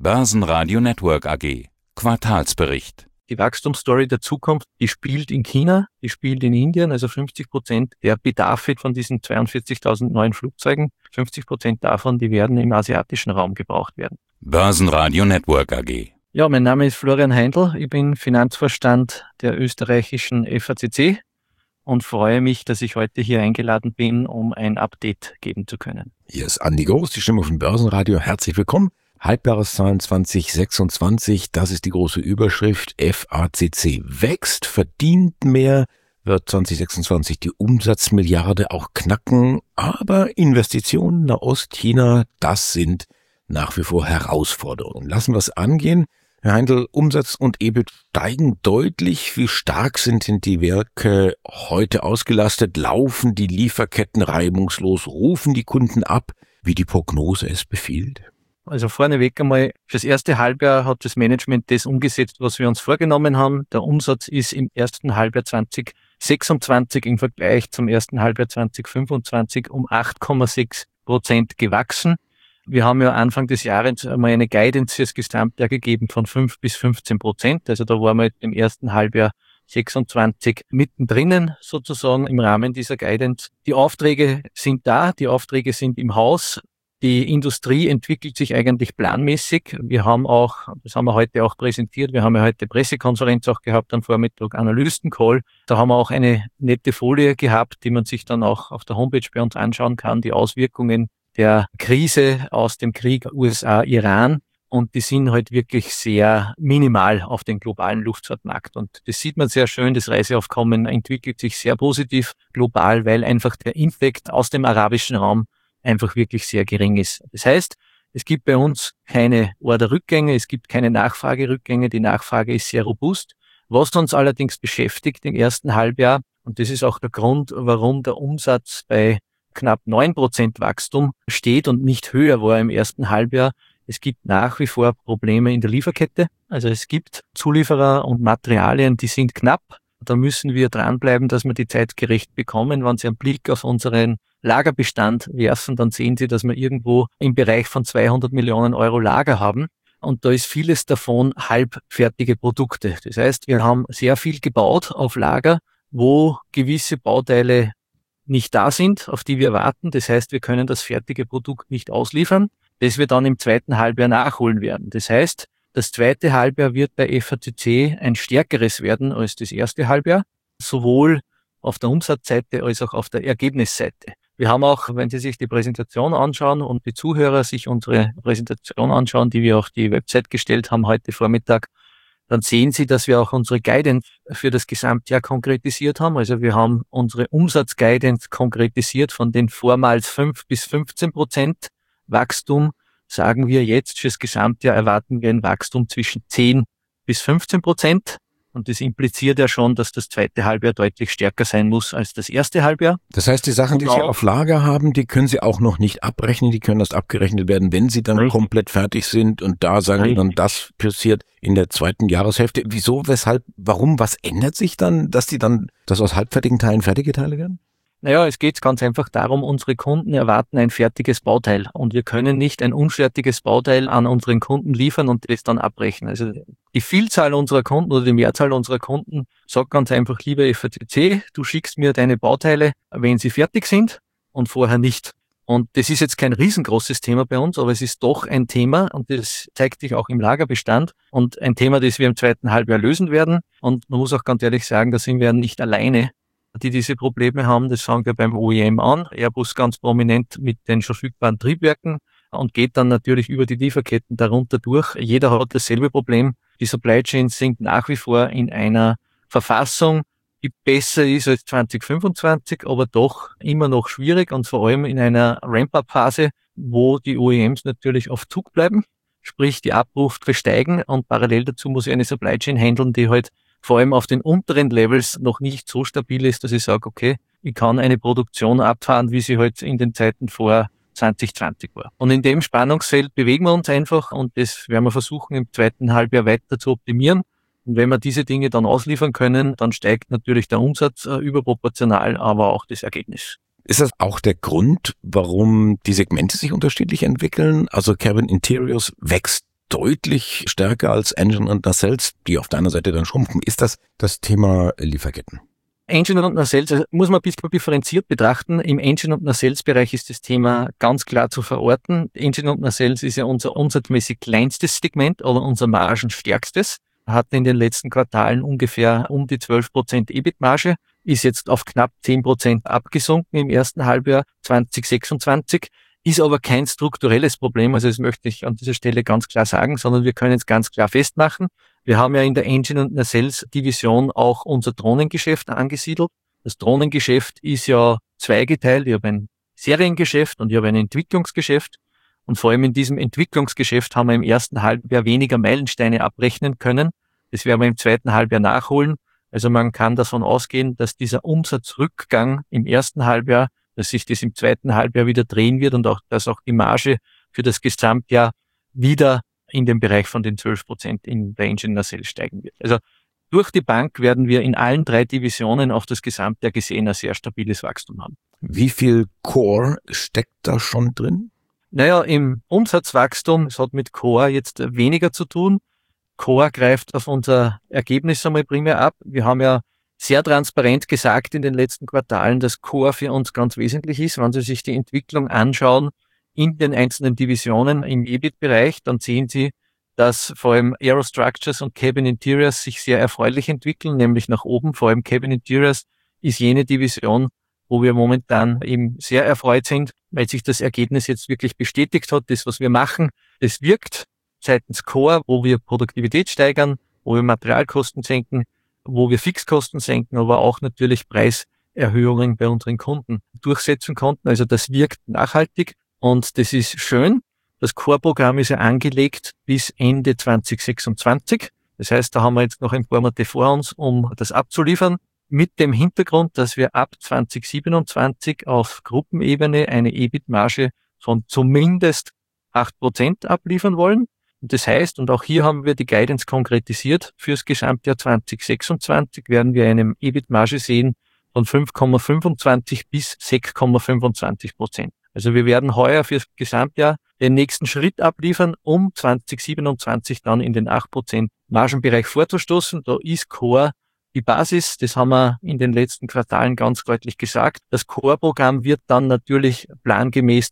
Börsenradio Network AG. Quartalsbericht. Die Wachstumsstory der Zukunft, die spielt in China, die spielt in Indien, also 50% der Bedarf von diesen 42.000 neuen Flugzeugen, 50% davon, die werden im asiatischen Raum gebraucht werden. Börsenradio Network AG. Ja, mein Name ist Florian Heindl, ich bin Finanzvorstand der österreichischen FACC und freue mich, dass ich heute hier eingeladen bin, um ein Update geben zu können. Hier ist Andi Groß, die Stimme von Börsenradio. Herzlich willkommen. Halbjahreszahlen 2026, das ist die große Überschrift. FACC wächst, verdient mehr, wird 2026 die Umsatzmilliarde auch knacken. Aber Investitionen nach Ostchina, das sind nach wie vor Herausforderungen. Lassen wir es angehen. Herr Heindl, Umsatz und EBIT steigen deutlich. Wie stark sind denn die Werke heute ausgelastet? Laufen die Lieferketten reibungslos? Rufen die Kunden ab, wie die Prognose es befiehlt? Also vorneweg einmal, fürs erste Halbjahr hat das Management das umgesetzt, was wir uns vorgenommen haben. Der Umsatz ist im ersten Halbjahr 2026 im Vergleich zum ersten Halbjahr 2025 um 8,6% gewachsen. Wir haben ja Anfang des Jahres einmal eine Guidance fürs Gesamtjahr gegeben von 5-15%. Also da waren wir im ersten Halbjahr 26 mittendrin sozusagen im Rahmen dieser Guidance. Die Aufträge sind da, die Aufträge sind im Haus. Die Industrie entwickelt sich eigentlich planmäßig. Wir haben auch, das haben wir heute auch präsentiert, wir haben ja heute Pressekonferenz auch gehabt am Vormittag, Analystencall. Da haben wir auch eine nette Folie gehabt, die man sich dann auch auf der Homepage bei uns anschauen kann, die Auswirkungen der Krise aus dem Krieg USA-Iran. Und die sind halt wirklich sehr minimal auf den globalen Luftfahrtmarkt. Und das sieht man sehr schön, das Reiseaufkommen entwickelt sich sehr positiv global, weil einfach der Impact aus dem arabischen Raum einfach wirklich sehr gering ist. Das heißt, es gibt bei uns keine Orderrückgänge, es gibt keine Nachfragerückgänge, die Nachfrage ist sehr robust. Was uns allerdings beschäftigt im ersten Halbjahr, und das ist auch der Grund, warum der Umsatz bei knapp 9% Wachstum steht und nicht höher war im ersten Halbjahr, es gibt nach wie vor Probleme in der Lieferkette. Also es gibt Zulieferer und Materialien, die sind knapp. Da müssen wir dranbleiben, dass wir die zeitgerecht bekommen. Wenn Sie einen Blick auf unseren Lagerbestand werfen, dann sehen Sie, dass wir irgendwo im Bereich von 200 Millionen Euro Lager haben. Und da ist vieles davon halbfertige Produkte. Das heißt, wir haben sehr viel gebaut auf Lager, wo gewisse Bauteile nicht da sind, auf die wir warten. Das heißt, wir können das fertige Produkt nicht ausliefern, das wir dann im zweiten Halbjahr nachholen werden. Das heißt, das zweite Halbjahr wird bei FACC ein stärkeres werden als das erste Halbjahr, sowohl auf der Umsatzseite als auch auf der Ergebnisseite. Wir haben auch, wenn Sie sich die Präsentation anschauen und die Zuhörer sich unsere Präsentation anschauen, die wir auf die Website gestellt haben heute Vormittag, dann sehen Sie, dass wir auch unsere Guidance für das Gesamtjahr konkretisiert haben. Also wir haben unsere Umsatzguidance konkretisiert von den vormals 5-15% Wachstum. Sagen wir jetzt, fürs Gesamtjahr erwarten wir ein Wachstum zwischen 10-15%. Und das impliziert ja schon, dass das zweite Halbjahr deutlich stärker sein muss als das erste Halbjahr. Das heißt, die Sachen, die Sie auf Lager haben, die können Sie auch noch nicht abrechnen. Die können erst abgerechnet werden, wenn sie dann komplett fertig sind. Und da sagen Sie dann, das passiert in der zweiten Jahreshälfte. Wieso, weshalb, warum, was ändert sich dann, dass aus halbfertigen Teilen fertige Teile werden? Naja, es geht ganz einfach darum, unsere Kunden erwarten ein fertiges Bauteil und wir können nicht ein unfertiges Bauteil an unseren Kunden liefern und das dann abbrechen. Also die Vielzahl unserer Kunden oder die Mehrzahl unserer Kunden sagt ganz einfach, lieber FACC, du schickst mir deine Bauteile, wenn sie fertig sind und vorher nicht. Und das ist jetzt kein riesengroßes Thema bei uns, aber es ist doch ein Thema und das zeigt sich auch im Lagerbestand und ein Thema, das wir im zweiten Halbjahr lösen werden. Und man muss auch ganz ehrlich sagen, da sind wir nicht alleine, die diese Probleme haben. Das fangen wir beim OEM an. Airbus ganz prominent mit den verfügbaren Triebwerken und geht dann natürlich über die Lieferketten darunter durch. Jeder hat dasselbe Problem. Die Supply Chains sind nach wie vor in einer Verfassung, die besser ist als 2025, aber doch immer noch schwierig und vor allem in einer Ramp-up-Phase, wo die OEMs natürlich auf Zug bleiben, sprich die Abrufe steigen und parallel dazu muss ich eine Supply Chain handeln, die halt vor allem auf den unteren Levels noch nicht so stabil ist, dass ich sage, okay, ich kann eine Produktion abfahren, wie sie halt in den Zeiten vor 2020 war. Und in dem Spannungsfeld bewegen wir uns einfach und das werden wir versuchen, im zweiten Halbjahr weiter zu optimieren. Und wenn wir diese Dinge dann ausliefern können, dann steigt natürlich der Umsatz überproportional, aber auch das Ergebnis. Ist das auch der Grund, warum die Segmente sich unterschiedlich entwickeln? Also Cabin Interiors wächst deutlich stärker als Engine und Nacelles, die auf der anderen Seite dann schrumpfen. Ist das Thema Lieferketten? Engine und Nacelles muss man ein bisschen differenziert betrachten. Im Engine- und Nacelles-Bereich ist das Thema ganz klar zu verorten. Engine und Nacelles ist ja unser umsatzmäßig kleinstes Segment oder unser margenstärkstes. Hatten in den letzten Quartalen ungefähr um die 12% EBIT-Marge, ist jetzt auf knapp 10% abgesunken im ersten Halbjahr 2026, ist aber kein strukturelles Problem, also das möchte ich an dieser Stelle ganz klar sagen, sondern wir können es ganz klar festmachen. Wir haben ja in der Engine- und Nacelles-Division auch unser Drohnengeschäft angesiedelt. Das Drohnengeschäft ist ja zweigeteilt. Ich habe ein Seriengeschäft und ich habe ein Entwicklungsgeschäft. Und vor allem in diesem Entwicklungsgeschäft haben wir im ersten Halbjahr weniger Meilensteine abrechnen können. Das werden wir im zweiten Halbjahr nachholen. Also man kann davon ausgehen, dass dieser Umsatzrückgang im ersten Halbjahr, dass sich das im zweiten Halbjahr wieder drehen wird und auch, dass auch die Marge für das Gesamtjahr wieder in den Bereich von den 12% in der Engine Nacelles steigen wird. Also durch die Bank werden wir in allen 3 Divisionen auf das Gesamtjahr gesehen ein sehr stabiles Wachstum haben. Wie viel Core steckt da schon drin? Naja, im Umsatzwachstum, es hat mit Core jetzt weniger zu tun. Core greift auf unser Ergebnis einmal primär ab. Wir haben ja sehr transparent gesagt in den letzten Quartalen, dass Core für uns ganz wesentlich ist. Wenn Sie sich die Entwicklung anschauen in den einzelnen Divisionen im EBIT-Bereich, dann sehen Sie, dass vor allem Aerostructures und Cabin Interiors sich sehr erfreulich entwickeln, nämlich nach oben. Vor allem Cabin Interiors ist jene Division, wo wir momentan eben sehr erfreut sind, weil sich das Ergebnis jetzt wirklich bestätigt hat. Das, was wir machen, das wirkt seitens Core, wo wir Produktivität steigern, wo wir Materialkosten senken, wo wir Fixkosten senken, aber auch natürlich Preiserhöhungen bei unseren Kunden durchsetzen konnten. Also das wirkt nachhaltig und das ist schön. Das Core-Programm ist ja angelegt bis Ende 2026. Das heißt, da haben wir jetzt noch ein paar Monate vor uns, um das abzuliefern. Mit dem Hintergrund, dass wir ab 2027 auf Gruppenebene eine EBIT-Marge von zumindest 8% abliefern wollen. Und das heißt, und auch hier haben wir die Guidance konkretisiert, fürs Gesamtjahr 2026 werden wir eine EBIT-Marge sehen von 5,25 bis 6,25%. Also wir werden heuer fürs Gesamtjahr den nächsten Schritt abliefern, um 2027 dann in den 8% Margenbereich vorzustoßen. Da ist Core die Basis, das haben wir in den letzten Quartalen ganz deutlich gesagt. Das Core-Programm wird dann natürlich plangemäß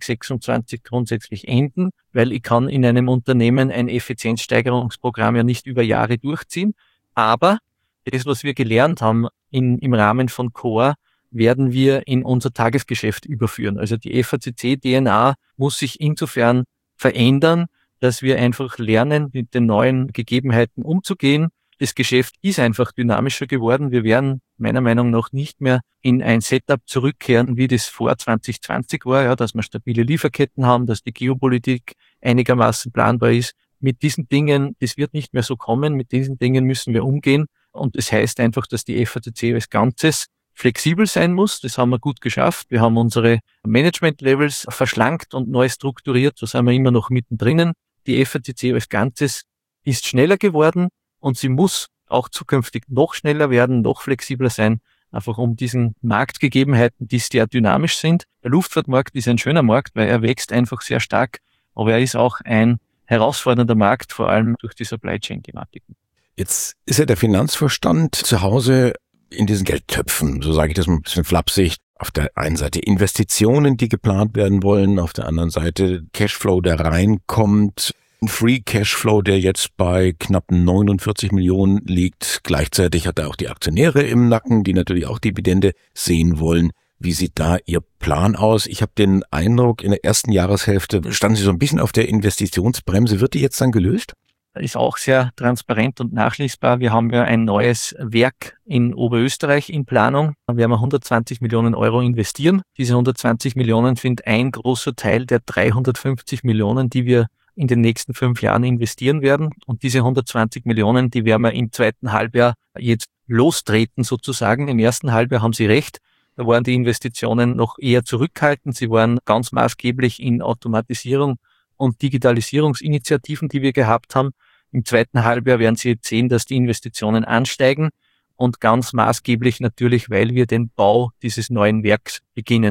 2026 grundsätzlich enden, weil ich kann in einem Unternehmen ein Effizienzsteigerungsprogramm ja nicht über Jahre durchziehen. Aber das, was wir gelernt haben im Rahmen von Core, werden wir in unser Tagesgeschäft überführen. Also die FACC-DNA muss sich insofern verändern, dass wir einfach lernen, mit den neuen Gegebenheiten umzugehen. Das Geschäft ist einfach dynamischer geworden. Wir werden meiner Meinung nach nicht mehr in ein Setup zurückkehren, wie das vor 2020 war, ja, dass wir stabile Lieferketten haben, dass die Geopolitik einigermaßen planbar ist. Mit diesen Dingen, das wird nicht mehr so kommen. Mit diesen Dingen müssen wir umgehen. Und das heißt einfach, dass die FACC als Ganzes flexibel sein muss. Das haben wir gut geschafft. Wir haben unsere Management-Levels verschlankt und neu strukturiert. So sind wir immer noch mittendrin. Die FACC als Ganzes ist schneller geworden. Und sie muss auch zukünftig noch schneller werden, noch flexibler sein, einfach um diesen Marktgegebenheiten, die sehr dynamisch sind. Der Luftfahrtmarkt ist ein schöner Markt, weil er wächst einfach sehr stark, aber er ist auch ein herausfordernder Markt, vor allem durch die Supply Chain-Thematiken. Jetzt ist ja der Finanzvorstand zu Hause in diesen Geldtöpfen, so sage ich das mal ein bisschen flapsig. Auf der einen Seite Investitionen, die geplant werden wollen, auf der anderen Seite Cashflow, der reinkommt. Free Cashflow, der jetzt bei knapp 49 Millionen liegt. Gleichzeitig hat er auch die Aktionäre im Nacken, die natürlich auch Dividende sehen wollen. Wie sieht da Ihr Plan aus? Ich habe den Eindruck, in der ersten Jahreshälfte standen Sie so ein bisschen auf der Investitionsbremse. Wird die jetzt dann gelöst? Ist auch sehr transparent und nachlesbar. Wir haben ja ein neues Werk in Oberösterreich in Planung. Da werden wir 120 Millionen Euro investieren. Diese 120 Millionen sind ein großer Teil der 350 Millionen, die wir in den nächsten 5 Jahren investieren werden. Und diese 120 Millionen, die werden wir im zweiten Halbjahr jetzt lostreten sozusagen. Im ersten Halbjahr haben Sie recht. Da waren die Investitionen noch eher zurückhaltend. Sie waren ganz maßgeblich in Automatisierung und Digitalisierungsinitiativen, die wir gehabt haben. Im zweiten Halbjahr werden Sie jetzt sehen, dass die Investitionen ansteigen und ganz maßgeblich natürlich, weil wir den Bau dieses neuen Werks beginnen.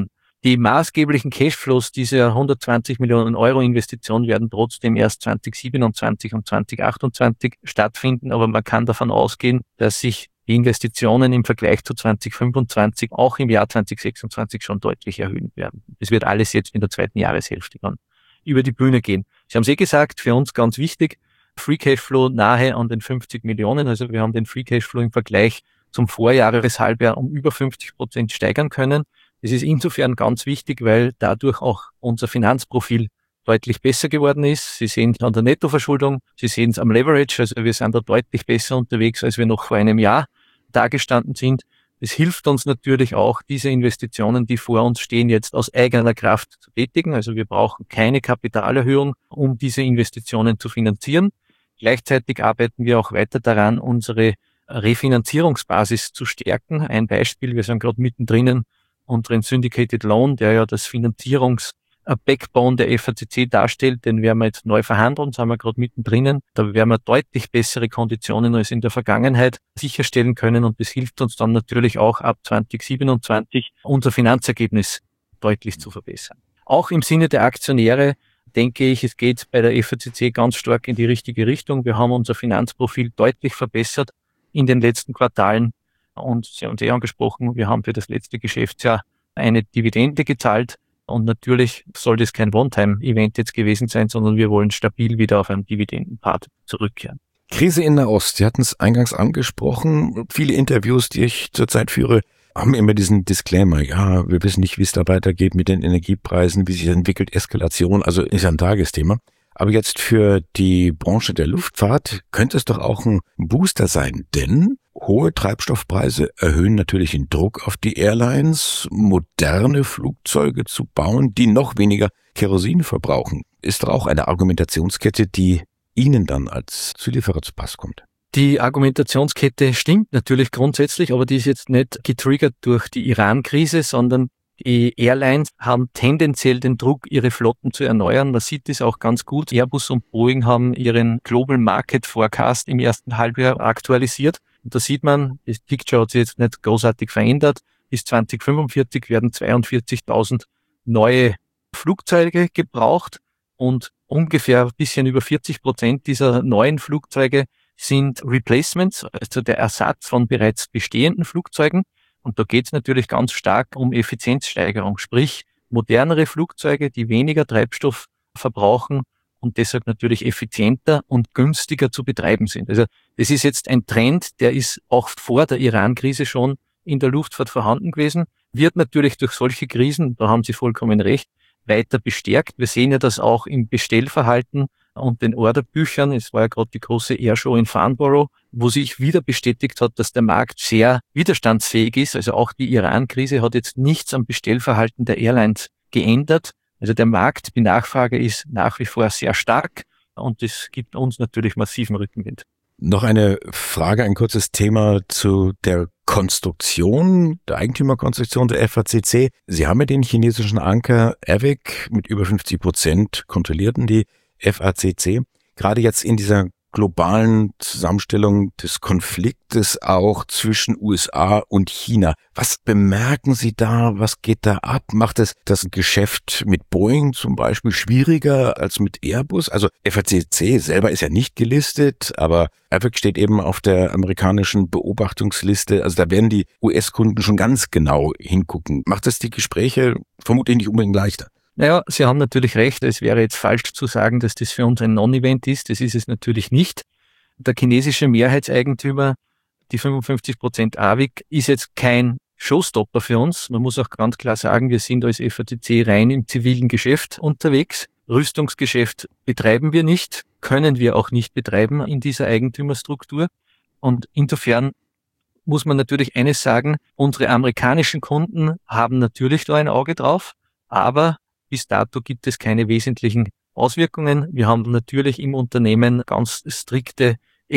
Die maßgeblichen Cashflows dieser 120 Millionen Euro Investition werden trotzdem erst 2027 und 2028 stattfinden, aber man kann davon ausgehen, dass sich die Investitionen im Vergleich zu 2025 auch im Jahr 2026 schon deutlich erhöhen werden. Es wird alles jetzt in der zweiten Jahreshälfte dann über die Bühne gehen. Sie haben es gesagt, für uns ganz wichtig, Free Cashflow nahe an den 50 Millionen. Also wir haben den Free Cashflow im Vergleich zum Vorjahreshalbjahr um über 50% steigern können. Das ist insofern ganz wichtig, weil dadurch auch unser Finanzprofil deutlich besser geworden ist. Sie sehen es an der Nettoverschuldung, Sie sehen es am Leverage, also wir sind da deutlich besser unterwegs, als wir noch vor einem Jahr dagestanden sind. Es hilft uns natürlich auch, diese Investitionen, die vor uns stehen, jetzt aus eigener Kraft zu tätigen. Also wir brauchen keine Kapitalerhöhung, um diese Investitionen zu finanzieren. Gleichzeitig arbeiten wir auch weiter daran, unsere Refinanzierungsbasis zu stärken. Ein Beispiel, wir sind gerade mittendrin unseren Syndicated Loan, der ja das Finanzierungs-Backbone der FACC darstellt, den werden wir jetzt neu verhandeln, sind wir gerade mittendrin. Da werden wir deutlich bessere Konditionen als in der Vergangenheit sicherstellen können und das hilft uns dann natürlich auch ab 2027 unser Finanzergebnis deutlich zu verbessern. Auch im Sinne der Aktionäre denke ich, es geht bei der FACC ganz stark in die richtige Richtung. Wir haben unser Finanzprofil deutlich verbessert in den letzten Quartalen. Und Sie haben es angesprochen, wir haben für das letzte Geschäftsjahr eine Dividende gezahlt. Und natürlich soll das kein One-Time-Event jetzt gewesen sein, sondern wir wollen stabil wieder auf einen Dividendenpart zurückkehren. Krise in Nahost, Sie hatten es eingangs angesprochen. Viele Interviews, die ich zurzeit führe, haben immer diesen Disclaimer. Ja, wir wissen nicht, wie es da weitergeht mit den Energiepreisen, wie sich das entwickelt, Eskalation, also ist ja ein Tagesthema. Aber jetzt für die Branche der Luftfahrt könnte es doch auch ein Booster sein, denn hohe Treibstoffpreise erhöhen natürlich den Druck auf die Airlines, moderne Flugzeuge zu bauen, die noch weniger Kerosin verbrauchen. Ist doch auch eine Argumentationskette, die Ihnen dann als Zulieferer zu Pass kommt. Die Argumentationskette stimmt natürlich grundsätzlich, aber die ist jetzt nicht getriggert durch die Iran-Krise, sondern die Airlines haben tendenziell den Druck, ihre Flotten zu erneuern. Man sieht das auch ganz gut. Airbus und Boeing haben ihren Global Market Forecast im ersten Halbjahr aktualisiert. Und da sieht man, das Picture hat sich jetzt nicht großartig verändert. Bis 2045 werden 42.000 neue Flugzeuge gebraucht und ungefähr ein bisschen über 40% dieser neuen Flugzeuge sind Replacements, also der Ersatz von bereits bestehenden Flugzeugen. Und da geht es natürlich ganz stark um Effizienzsteigerung, sprich modernere Flugzeuge, die weniger Treibstoff verbrauchen und deshalb natürlich effizienter und günstiger zu betreiben sind. Also das ist jetzt ein Trend, der ist auch vor der Iran-Krise schon in der Luftfahrt vorhanden gewesen, wird natürlich durch solche Krisen, da haben Sie vollkommen recht, weiter bestärkt. Wir sehen ja das auch im Bestellverhalten und den Orderbüchern. Es war ja gerade die große Airshow in Farnborough, wo sich wieder bestätigt hat, dass der Markt sehr widerstandsfähig ist. Also auch die Iran-Krise hat jetzt nichts am Bestellverhalten der Airlines geändert. Also der Markt, die Nachfrage ist nach wie vor sehr stark und das gibt uns natürlich massiven Rückenwind. Noch eine Frage, ein kurzes Thema zu der Konstruktion, der Eigentümerkonstruktion der FACC. Sie haben ja den chinesischen Anker AVIC mit über 50% kontrollierten die FACC. Gerade jetzt in dieser globalen Zusammenstellung des Konfliktes auch zwischen USA und China. Was bemerken Sie da? Was geht da ab? Macht es das Geschäft mit Boeing zum Beispiel schwieriger als mit Airbus? Also FACC selber ist ja nicht gelistet, aber AVIC steht eben auf der amerikanischen Beobachtungsliste. Also da werden die US-Kunden schon ganz genau hingucken. Macht das die Gespräche vermutlich nicht unbedingt leichter? Naja, Sie haben natürlich recht. Es wäre jetzt falsch zu sagen, dass das für uns ein Non-Event ist. Das ist es natürlich nicht. Der chinesische Mehrheitseigentümer, die 55% AVIC, ist jetzt kein Showstopper für uns. Man muss auch ganz klar sagen, wir sind als FACC rein im zivilen Geschäft unterwegs. Rüstungsgeschäft betreiben wir nicht, können wir auch nicht betreiben in dieser Eigentümerstruktur. Und insofern muss man natürlich eines sagen, unsere amerikanischen Kunden haben natürlich da ein Auge drauf, aber bis dato gibt es keine wesentlichen Auswirkungen. Wir haben natürlich im Unternehmen ganz strikte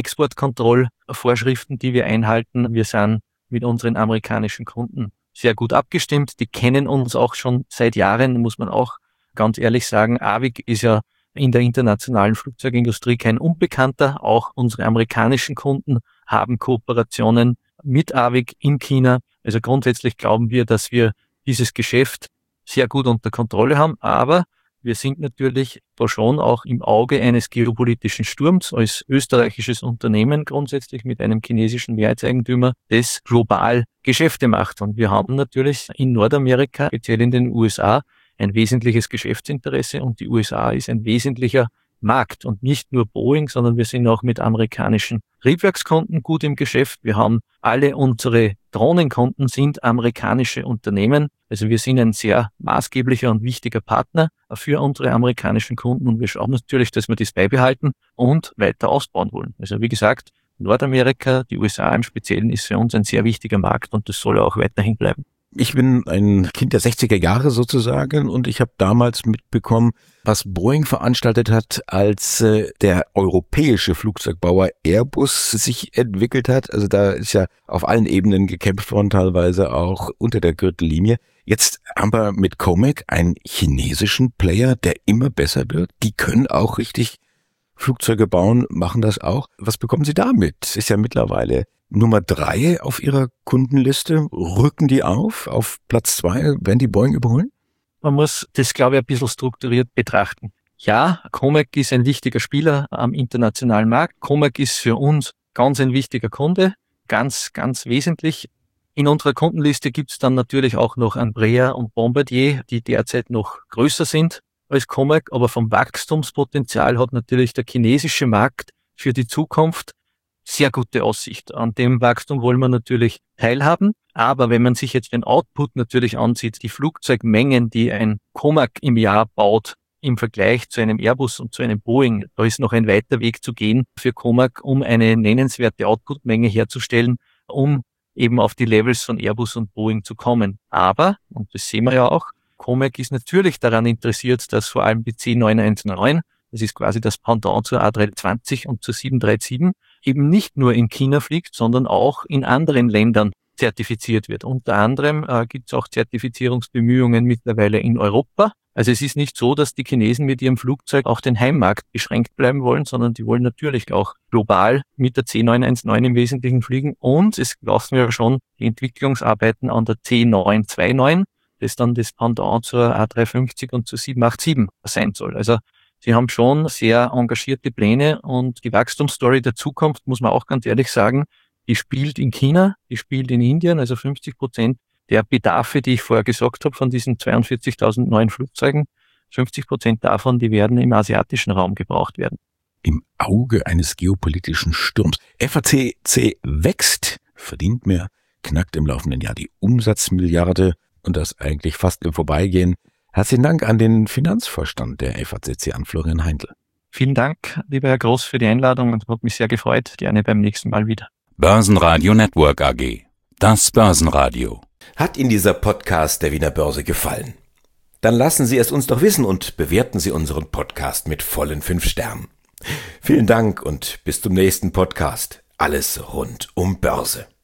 Exportkontrollvorschriften, die wir einhalten. Wir sind mit unseren amerikanischen Kunden sehr gut abgestimmt. Die kennen uns auch schon seit Jahren, muss man auch ganz ehrlich sagen. AVIC ist ja in der internationalen Flugzeugindustrie kein Unbekannter. Auch unsere amerikanischen Kunden haben Kooperationen mit AVIC in China. Also grundsätzlich glauben wir, dass wir dieses Geschäft sehr gut unter Kontrolle haben, aber wir sind natürlich da schon auch im Auge eines geopolitischen Sturms als österreichisches Unternehmen grundsätzlich mit einem chinesischen Mehrheitseigentümer, das global Geschäfte macht. Und wir haben natürlich in Nordamerika, speziell in den USA, ein wesentliches Geschäftsinteresse und die USA ist ein wesentlicher Markt und nicht nur Boeing, sondern wir sind auch mit amerikanischen Triebwerkskunden gut im Geschäft. Wir haben alle unsere Drohnenkunden sind amerikanische Unternehmen. Also wir sind ein sehr maßgeblicher und wichtiger Partner für unsere amerikanischen Kunden und wir schauen natürlich, dass wir das beibehalten und weiter ausbauen wollen. Also wie gesagt, Nordamerika, die USA im Speziellen ist für uns ein sehr wichtiger Markt und das soll auch weiterhin bleiben. Ich bin ein Kind der 60er Jahre sozusagen und ich habe damals mitbekommen, was Boeing veranstaltet hat, als der europäische Flugzeugbauer Airbus sich entwickelt hat. Also da ist ja auf allen Ebenen gekämpft worden, teilweise auch unter der Gürtellinie. Jetzt haben wir mit Comac einen chinesischen Player, der immer besser wird. Die können auch richtig Flugzeuge bauen, machen das auch. Was bekommen Sie damit? Ist ja mittlerweile Nummer 3 auf Ihrer Kundenliste. Rücken die auf Platz 2, werden die Boeing überholen? Man muss das, glaube ich, ein bisschen strukturiert betrachten. Ja, Comac ist ein wichtiger Spieler am internationalen Markt. Comac ist für uns ganz ein wichtiger Kunde, ganz, ganz wesentlich. In unserer Kundenliste gibt es dann natürlich auch noch Embraer und Bombardier, die derzeit noch größer sind als Comac, aber vom Wachstumspotenzial hat natürlich der chinesische Markt für die Zukunft sehr gute Aussicht. An dem Wachstum wollen wir natürlich teilhaben, aber wenn man sich jetzt den Output natürlich ansieht, die Flugzeugmengen, die ein Comac im Jahr baut, im Vergleich zu einem Airbus und zu einem Boeing, da ist noch ein weiter Weg zu gehen für Comac, um eine nennenswerte Outputmenge herzustellen, um eben auf die Levels von Airbus und Boeing zu kommen. Aber, und das sehen wir ja auch, Comac ist natürlich daran interessiert, dass vor allem die C919, das ist quasi das Pendant zur A320 und zur 737, eben nicht nur in China fliegt, sondern auch in anderen Ländern zertifiziert wird. Unter anderem gibt es auch Zertifizierungsbemühungen mittlerweile in Europa. Also es ist nicht so, dass die Chinesen mit ihrem Flugzeug auf den Heimmarkt beschränkt bleiben wollen, sondern die wollen natürlich auch global mit der C919 im Wesentlichen fliegen. Und es laufen ja schon die Entwicklungsarbeiten an der C929, das dann das Pendant zur A350 und zur 787 sein soll. Also sie haben schon sehr engagierte Pläne und die Wachstumsstory der Zukunft, muss man auch ganz ehrlich sagen, die spielt in China, die spielt in Indien, also 50% der Bedarfe, die ich vorher gesagt habe, von diesen 42.000 neuen Flugzeugen, 50% davon, die werden im asiatischen Raum gebraucht werden. Im Auge eines geopolitischen Sturms. FACC wächst, verdient mehr, knackt im laufenden Jahr die Umsatzmilliarde und das eigentlich fast im Vorbeigehen. Herzlichen Dank an den Finanzvorstand der FACC, an Florian Heindl. Vielen Dank, lieber Herr Groß, für die Einladung und hat mich sehr gefreut. Gerne beim nächsten Mal wieder. Börsenradio Network AG. Das Börsenradio. Hat Ihnen dieser Podcast der Wiener Börse gefallen? Dann lassen Sie es uns doch wissen und bewerten Sie unseren Podcast mit vollen 5 Sternen. Vielen Dank und bis zum nächsten Podcast. Alles rund um Börse.